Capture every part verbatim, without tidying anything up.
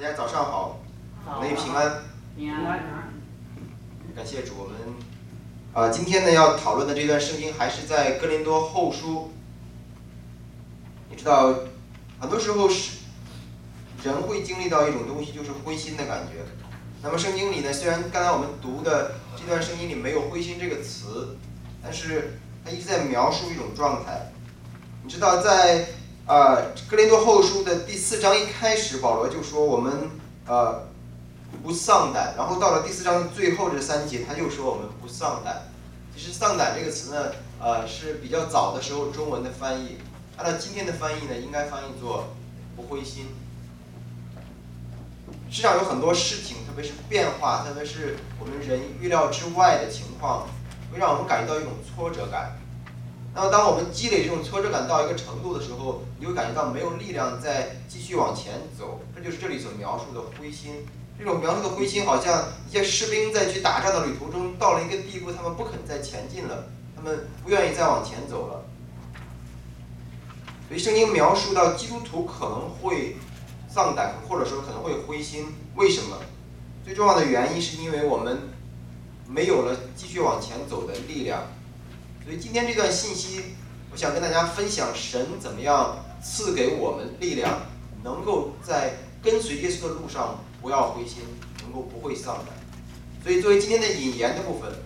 家早上好，每平安。平安。感谢主，我们啊、呃，今天呢要讨论的这段圣经还是在哥林多后书。你知道，很多时候是人会经历到一种东西，就是灰心的感觉。那么圣经里呢，虽然刚才我们读的这段圣经里没有灰心这个词，但是它一直在描述一种状态。你知道在呃哥林多后书的第四章一开始，保罗就说我们呃不丧胆，然后到了第四章最后这三节，他又说我们不丧胆。其实丧胆这个词呢，呃是比较早的时候中文的翻译，按照今天的翻译呢，应该翻译作不灰心。世上有很多事情，特别是变化，特别是我们人预料之外的情况，会让我们感觉到一种挫折感。那么当我们积累这种挫折感到一个程度的时候，你会感觉到没有力量再继续往前走，这就是这里所描述的灰心。这种描述的灰心好像一些士兵在去打仗的旅途中到了一个地步，他们不肯再前进了，他们不愿意再往前走了。所以圣经描述到基督徒可能会丧胆，或者说可能会灰心，为什么？最重要的原因是因为我们没有了继续往前走的力量。所以今天这段信息，我想跟大家分享神怎么样赐给我们力量，能够在跟随耶稣的路上不要灰心，能够不会丧胆。所以作为今天的引言的部分，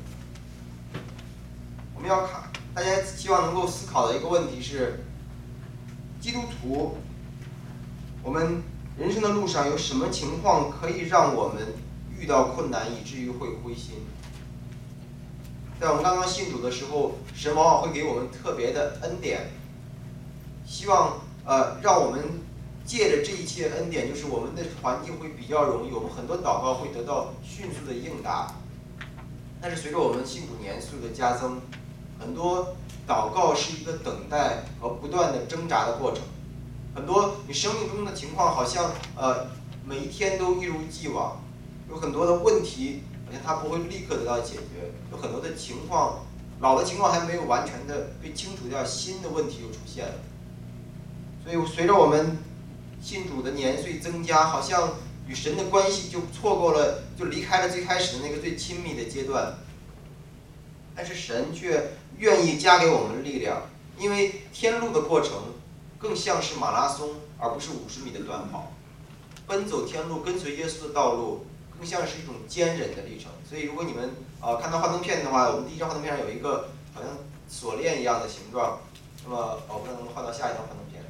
我们要看大家希望能够思考的一个问题是，基督徒我们人生的路上有什么情况可以让我们遇到困难以至于会灰心？在我们刚刚信主的时候，神往往会给我们特别的恩典，希望呃让我们借着这一切恩典，就是我们的环境会比较容易，我们很多祷告会得到迅速的应答。但是随着我们信主年数的加增，很多祷告是一个等待和不断的挣扎的过程。很多你生命中的情况好像呃每一天都一如既往，有很多的问题好像它不会立刻得到解决，有很多的情况老的情况还没有完全的被清除掉，新的问题又出现了。所以随着我们信主的年岁增加，好像与神的关系就错过了，就离开了最开始的那个最亲密的阶段。但是神却愿意加给我们力量，因为天路的过程更像是马拉松，而不是五十米的短跑。奔走天路，跟随耶稣的道路，更像是一种坚忍的历程。所以如果你们呃看到幻灯片的话，我们第一张幻灯片上有一个好像锁链一样的形状。那么我不知道能不能换到下一张幻灯片。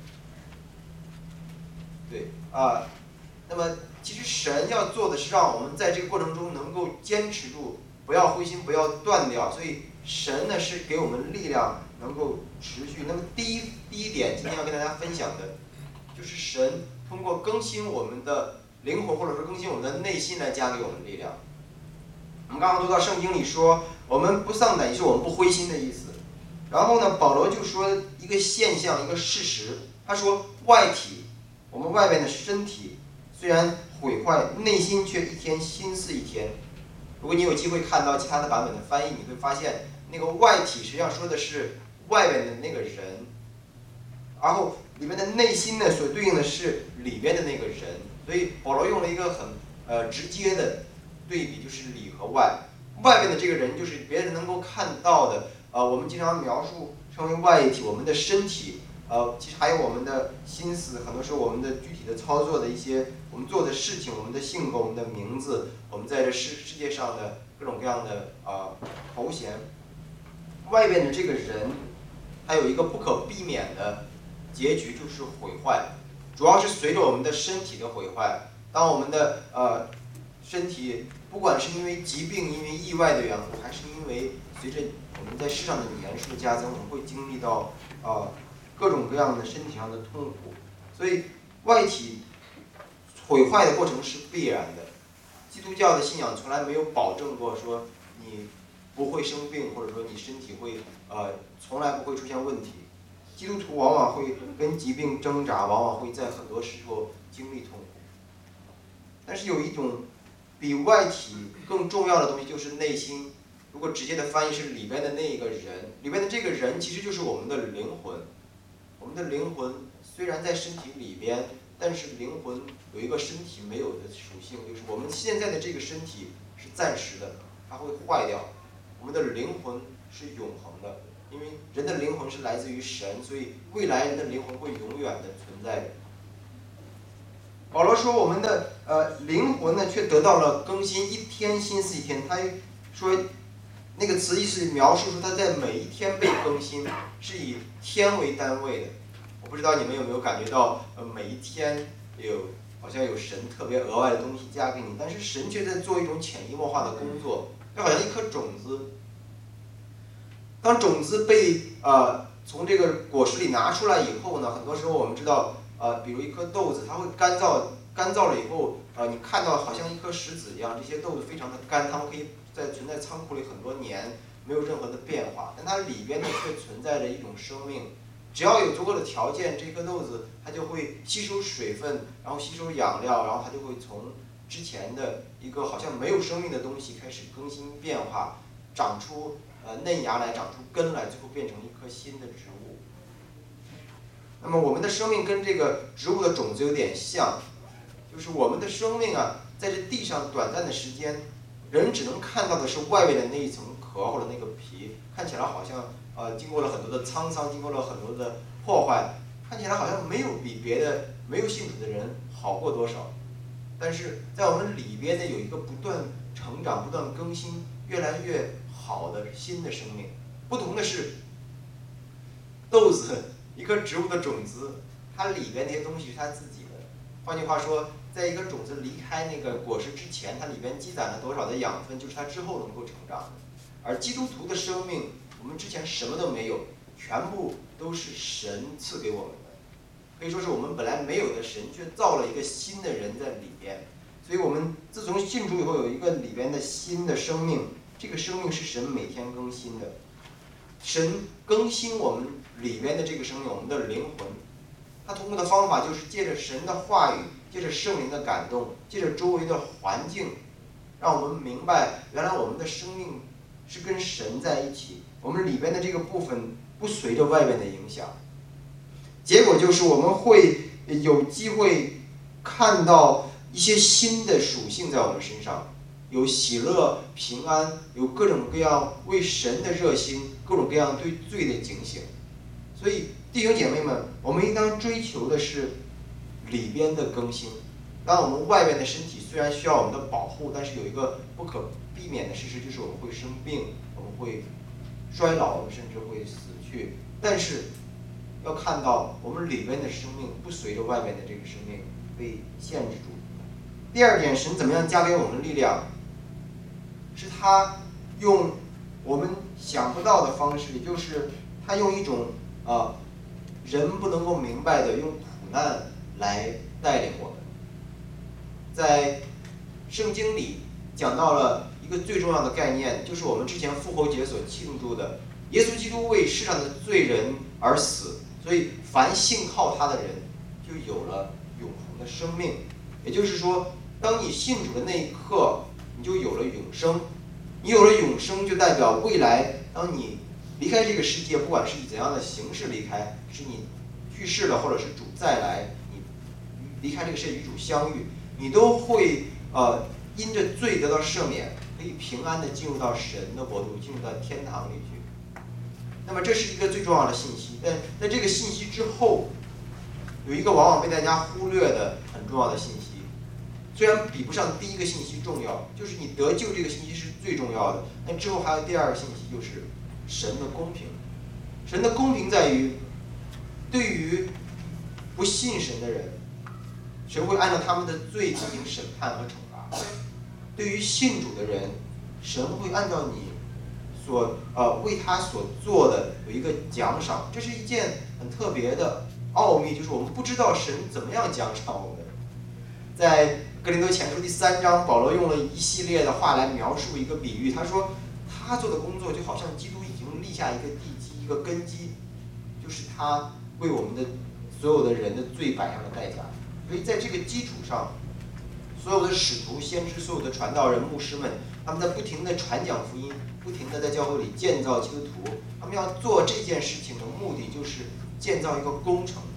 对啊、呃，那么其实神要做的是让我们在这个过程中能够坚持住，不要灰心，不要断掉。所以神呢是给我们力量，能够持续。那么第一第一点，今天要跟大家分享的，就是神通过更新我们的灵魂，或者说更新我们的内心来加给我们力量。我们刚刚读到圣经里说，我们不丧胆，也是我们不灰心的意思。然后呢，保罗就说一个现象，一个事实，他说外体，我们外面的身体虽然毁坏，内心却一天新似一天。如果你有机会看到其他的版本的翻译，你会发现那个外体实际上说的是外面的那个人，然后里面的内心呢所对应的是里面的那个人。所以保罗用了一个很呃直接的对比，就是里和外。外面的这个人就是别人能够看到的，呃，我们经常描述称为外体，我们的身体，呃，其实还有我们的心思，很多时候我们的具体的操作的一些我们做的事情，我们的性格，我们的名字，我们在这世世界上的各种各样的呃头衔。外面的这个人，他有一个不可避免的结局，就是毁坏，主要是随着我们的身体的毁坏。当我们的呃身体不管是因为疾病、因为意外的缘故，还是因为随着我们在世上的年数加增，我们会经历到呃各种各样的身体上的痛苦。所以外体毁坏的过程是必然的。基督教的信仰从来没有保证过说你不会生病，或者说你身体会呃从来不会出现问题。基督徒往往会跟疾病挣扎，往往会在很多时候经历痛苦。但是有一种比外体更重要的东西，就是内心。如果直接的翻译是里边的那个人，里边的这个人其实就是我们的灵魂。我们的灵魂虽然在身体里边， 但是灵魂有一个身体没有的属性，就是我们现在的这个身体是暂时的，它会坏掉。我们的灵魂是永恒的，因为人的灵魂是来自于神，所以未来人的灵魂会永远的存在着。保罗说我们的呃灵魂呢，却得到了更新，一天新似一天。他说那个词意是描述出他在每一天被更新，是以天为单位的。我不知道你们有没有感觉到，呃，每一天有好像有神特别额外的东西加给你，但是神却在做一种潜移默化的工作，就好像一颗种子。当种子被呃从这个果实里拿出来以后呢，很多时候我们知道。呃，比如一颗豆子，它会干燥，干燥了以后，呃，你看到好像一颗石子一样，这些豆子非常的干，它们可以在存在仓库里很多年，没有任何的变化，但它里边呢却存在着一种生命。只要有足够的条件，这颗豆子它就会吸收水分，然后吸收养料，然后它就会从之前的一个好像没有生命的东西开始更新变化，长出呃嫩芽来，长出根来，最后变成一棵新的植物。那么我们的生命跟这个植物的种子有点像，就是我们的生命啊，在这地上短暂的时间，人只能看到的是外面的那一层壳或者那个皮，看起来好像呃经过了很多的沧桑，经过了很多的破坏，看起来好像没有比别的没有信主的人好过多少。但是在我们里边呢，有一个不断成长、不断更新、越来越好的新的生命。不同的是，豆子。一颗植物的种子，它里边那些东西是它自己的。换句话说，在一个种子离开那个果实之前，它里边积攒了多少的养分，就是它之后能够成长的。而基督徒的生命，我们之前什么都没有，全部都是神赐给我们的，可以说是我们本来没有的，神却造了一个新的人在里边。所以我们自从信主以后，有一个里边的新的生命，这个生命是神每天更新的。神更新我们里边的这个生命，我们的灵魂，他通过的方法就是借着神的话语，借着圣灵的感动，借着周围的环境，让我们明白原来我们的生命是跟神在一起，我们里边的这个部分不随着外面的影响。结果就是我们会有机会看到一些新的属性在我们身上，有喜乐、平安，有各种各样为神的热心，各种各样对罪的警醒。所以弟兄姐妹们，我们应当追求的是里边的更新。当我们外边的身体虽然需要我们的保护，但是有一个不可避免的事实，就是我们会生病，我们会衰老，我们甚至会死去。但是要看到我们里边的生命不随着外面的这个生命被限制住。第二点，神怎么样加给我们力量，是他用我们想不到的方式，也就是他用一种啊人不能够明白的，用苦难来带领我们。在圣经里讲到了一个最重要的概念，就是我们之前复活节所庆祝的，耶稣基督为世上的罪人而死，所以凡信靠他的人就有了永恒的生命。也就是说，当你信主的那一刻，你就有了永生。你有了永生，就代表未来当你离开这个世界，不管是以怎样的形式离开，是你去世了，或者是主再来，你离开这个世界与主相遇，你都会呃因着罪得到赦免，可以平安的进入到神的国度，进入到天堂里去。那么这是一个最重要的信息。但在这个信息之后，有一个往往被大家忽略的很重要的信息。虽然比不上第一个信息重要，就是你得救这个信息是最重要的，但之后还有第二个信息，就是神的公平。神的公平在于，对于不信神的人，神会按照他们的罪进行审判和惩罚；对于信主的人，神会按照你所呃为他所做的有一个奖赏。这是一件很特别的奥秘，就是我们不知道神怎么样奖赏我们。在哥林多前书第三章，保罗用了一系列的话来描述一个比喻。他说，他做的工作就好像基督已经立下一个地基、一个根基，就是他为我们的所有的人的罪摆上了代价。所以在这个基础上，所有的使徒、先知、所有的传道人、牧师们，他们在不停地传讲福音，不停地在教会里建造基督徒。他们要做这件事情的目的，就是建造一个工程。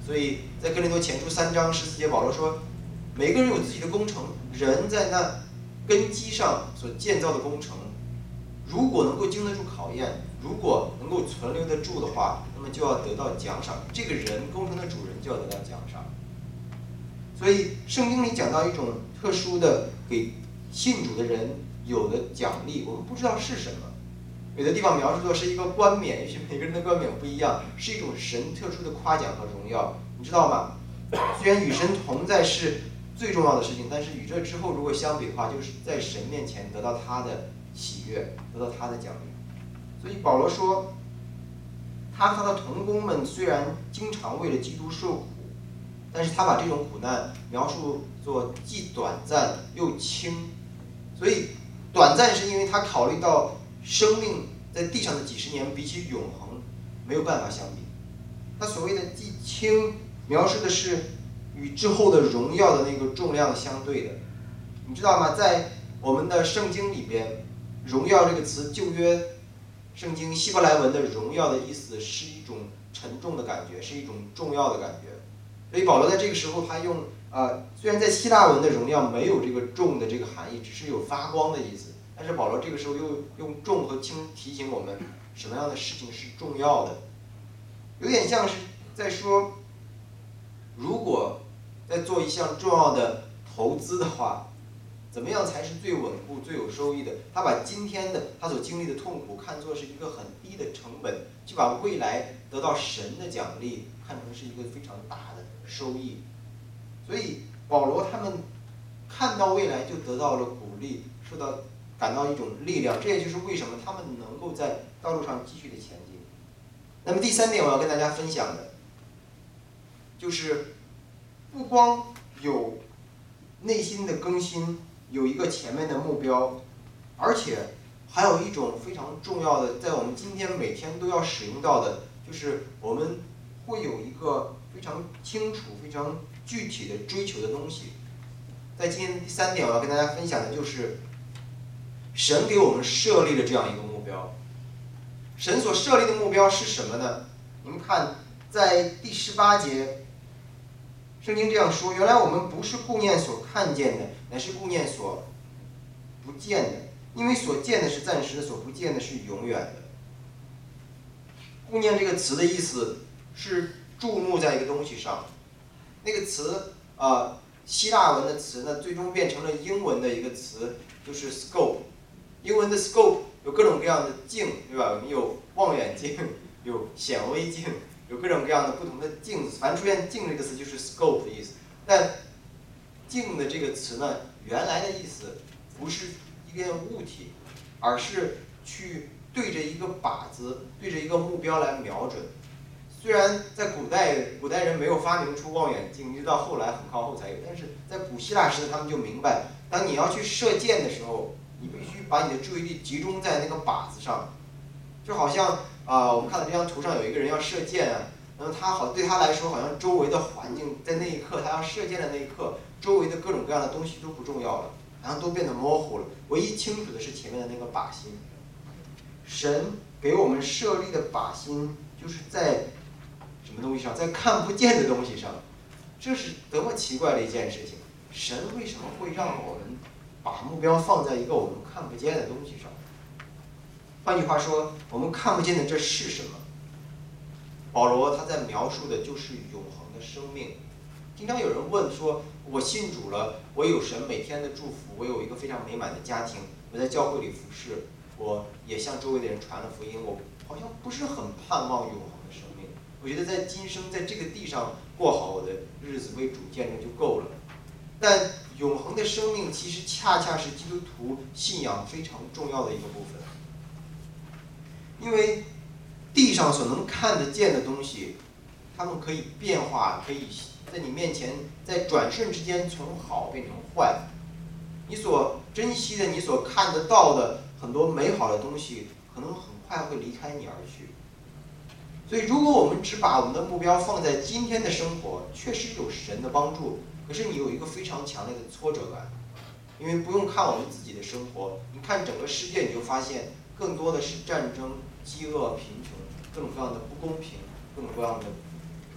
所以在哥林多前书三章十四节，保罗说，每个人有自己的工程，人在那根基上所建造的工程，如果能够经得住考验，如果能够存留得住的话，那么就要得到奖赏。这个人工程的主人就要得到奖赏。所以圣经里讲到一种特殊的给信主的人有的奖励，我们不知道是什么。有的地方描述作是一个冠冕，也许每个人的冠冕不一样，是一种神特殊的夸奖和荣耀，你知道吗？虽然与神同在是最重要的事情，但是与这之后如果相比的话，就是在神面前得到他的喜悦，得到他的奖励。所以保罗说，他和他的同工们虽然经常为了基督受苦，但是他把这种苦难描述作既短暂又轻。所以短暂是因为他考虑到生命在地上的几十年比起永恒没有办法相比。他所谓的既轻，描述的是与之后的荣耀的那个重量相对的。你知道吗？在我们的圣经里边，荣耀这个词，旧约圣经希伯来文的荣耀的意思是一种沉重的感觉，是一种重要的感觉。所以保罗在这个时候他用呃，虽然在希腊文的荣耀没有这个重的这个含义，只是有发光的意思，但是保罗这个时候又用重和轻提醒我们什么样的事情是重要的，有点像是在说，如果在做一项重要的投资的话，怎么样才是最稳固、最有收益的？他把今天的他所经历的痛苦看作是一个很低的成本，就把未来得到神的奖励看成是一个非常大的收益。所以保罗他们看到未来就得到了鼓励，受到感到一种力量，这也就是为什么他们能够在道路上继续的前进。那么第三点我要跟大家分享的，就是不光有内心的更新，有一个前面的目标，而且还有一种非常重要的，在我们今天每天都要使用到的，就是我们会有一个非常清楚、非常具体的追求的东西。在今天的第三点，我要跟大家分享的就是，神给我们设立了这样一个目标。神所设立的目标是什么呢？你们看，在第十八节，圣经这样说：原来我们不是顾念所看见的，乃是顾念所不见的，因为所见的是暂时的，所不见的是永远的。顾念这个词的意思是注目在一个东西上。那个词啊、呃，希腊文的词呢，最终变成了英文的一个词，就是 scope。英文的 scope 有各种各样的镜，对吧？我们有望远镜，有显微镜，有各种各样的不同的镜子。凡出现镜这个词就是 scope 的意思。但镜的这个词呢，原来的意思不是一件物体，而是去对着一个靶子，对着一个目标来瞄准。虽然在古代，古代人没有发明出望远镜，一直到后来很靠后才有，但是在古希腊时代，他们就明白，当你要去射箭的时候，你必须把你的注意力集中在那个靶子上，就好像啊、呃，我们看到这张图上有一个人要射箭啊，那么他好对他来说，好像周围的环境在那一刻，他要射箭的那一刻，周围的各种各样的东西都不重要了，好像都变得模糊了，唯一清楚的是前面的那个靶心。神给我们设立的靶心，就是在什么东西上？在看不见的东西上。这是多么奇怪的一件事情！神为什么会让我们把目标放在一个我们看不见的东西上？换句话说，我们看不见的这是什么？保罗他在描述的就是永恒的生命。经常有人问说，我信主了，我有神每天的祝福，我有一个非常美满的家庭，我在教会里服侍，我也向周围的人传了福音，我好像不是很盼望永恒的生命。我觉得在今生在这个地上过好我的日子，为主见证就够了。但永恒的生命其实恰恰是基督徒信仰非常重要的一个部分，因为地上所能看得见的东西，它们可以变化，可以在你面前在转瞬之间从好变成坏。你所珍惜的，你所看得到的很多美好的东西，可能很快会离开你而去。所以如果我们只把我们的目标放在今天的生活，确实有神的帮助，可是你有一个非常强烈的挫折感，因为不用看我们自己的生活，你看整个世界，你就发现更多的是战争、饥饿、贫穷，各种各样的不公平，各种各样的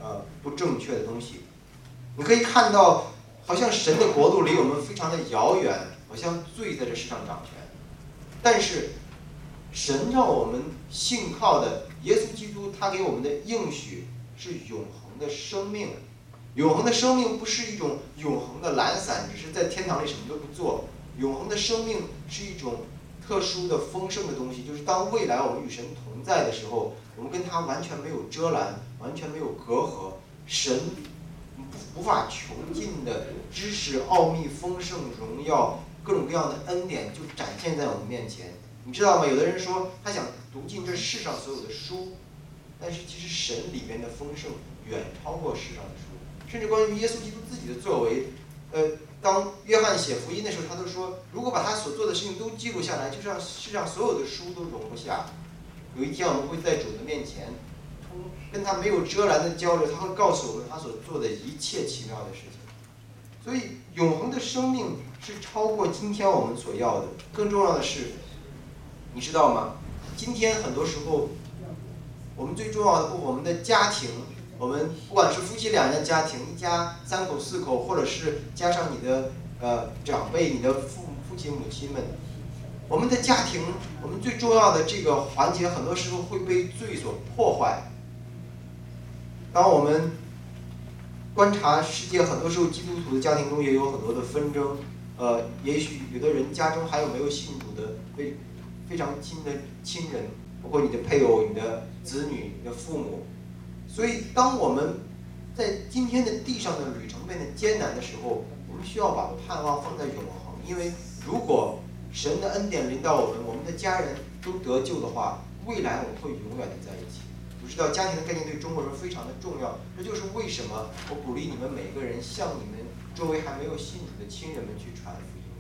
呃不正确的东西。你可以看到，好像神的国度离我们非常的遥远，好像罪在这世上掌权。但是，神让我们信靠的耶稣基督，他给我们的应许是永恒的生命。永恒的生命不是一种永恒的懒散，只是在天堂里什么都不做。永恒的生命是一种特殊的丰盛的东西，就是当未来我们与神同在的时候，我们跟他完全没有遮拦，完全没有隔阂，神无法穷尽的知识、奥秘、丰盛、荣耀，各种各样的恩典就展现在我们面前。你知道吗？有的人说他想读尽这世上所有的书，但是其实神里面的丰盛远超过世上的书。甚至关于耶稣基督自己的作为，呃，当约翰写福音的时候，他都说，如果把他所做的事情都记录下来，就让世上所有的书都容不下。有一天我们会在主的面前，跟他没有遮拦的交流，他会告诉我们他所做的一切奇妙的事情。所以永恒的生命是超过今天我们所要的。更重要的是，你知道吗？今天很多时候，我们最重要的部分，我们的家庭。我们不管是夫妻两人的家庭，一家三口四口，或者是加上你的呃长辈、你的父父亲母亲们，我们的家庭，我们最重要的这个环节，很多时候会被罪所破坏。当我们观察世界，很多时候基督徒的家庭中也有很多的纷争，呃，也许有的人家中还有没有信主的非非常亲的亲人，包括你的配偶、你的子女、你的父母。所以，当我们在今天的地上的旅程变得艰难的时候，我们需要把盼望放在永恒。因为如果神的恩典临到我们，我们的家人都得救的话，未来我们会永远的在一起。我知道家庭的概念对中国人非常的重要，这就是为什么我鼓励你们每个人向你们周围还没有信主的亲人们去传福音。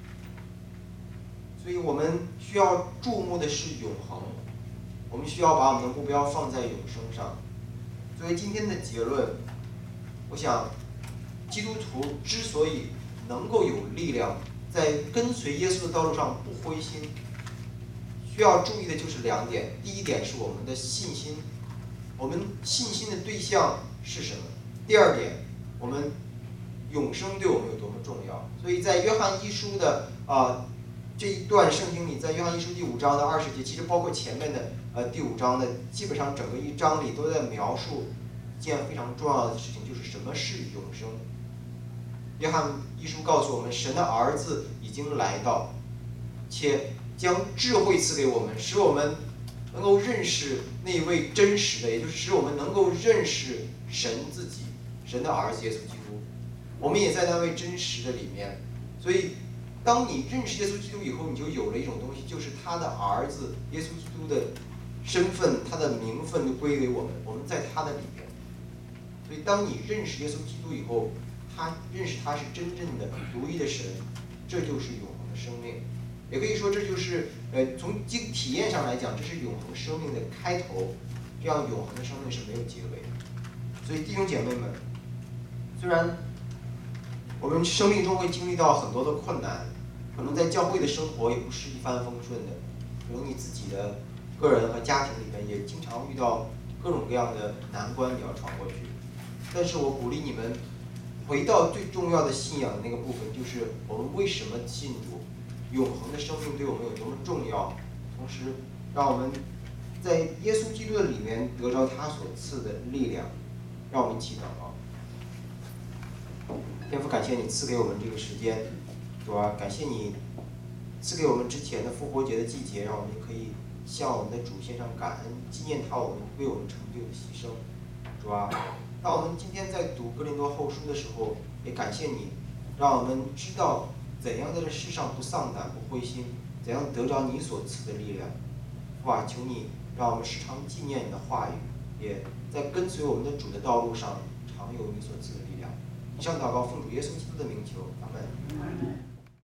所以我们需要注目的是永恒，我们需要把我们的目标放在永生上。作为今天的结论，我想，基督徒之所以能够有力量在跟随耶稣的道路上不灰心，需要注意的就是两点。第一点是我们的信心，我们信心的对象是什么？第二点，我们永生对我们有多么重要？所以在约翰一书的啊、呃、这一段圣经里，在约翰一书第五章的二十节，其实包括前面的。呃，第五章的基本上整个一章里都在描述一件非常重要的事情，就是什么是永生。约翰一书告诉我们，神的儿子已经来到，且将智慧赐给我们，使我们能够认识那一位真实的，也就是使我们能够认识神自己，神的儿子耶稣基督。我们也在那位真实的里面，所以当你认识耶稣基督以后，你就有了一种东西，就是他的儿子耶稣基督的身份，他的名分都归给我们，我们在他的里面。所以当你认识耶稣基督以后，他认识他是真正的独一的神，这就是永恒的生命。也可以说这就是呃从经体验上来讲，这是永恒生命的开头，这样永恒的生命是没有结尾的。所以弟兄姐妹们，虽然我们生命中会经历到很多的困难，可能在教会的生活也不是一帆风顺的，可能你自己的个人和家庭里面也经常遇到各种各样的难关，你要闯过去。但是我鼓励你们回到最重要的信仰的那个部分，就是我们为什么信主，永恒的生命对我们有多么重要，同时让我们在耶稣基督的里面得着他所赐的力量。让我们一起祷告。天父，感谢你赐给我们这个时间，主啊，感谢你赐给我们之前的复活节的季节，让我们可以向我们的主献上感恩，纪念他我们为我们成就的牺牲。主啊，当我们今天在读哥林多后书的时候，也感谢你，让我们知道怎样在这世上不丧胆不灰心，怎样得着你所赐的力量。父啊，求你让我们时常纪念你的话语，也在跟随我们的主的道路上常有你所赐的力量。以上祷告奉主耶稣基督的名求，阿门。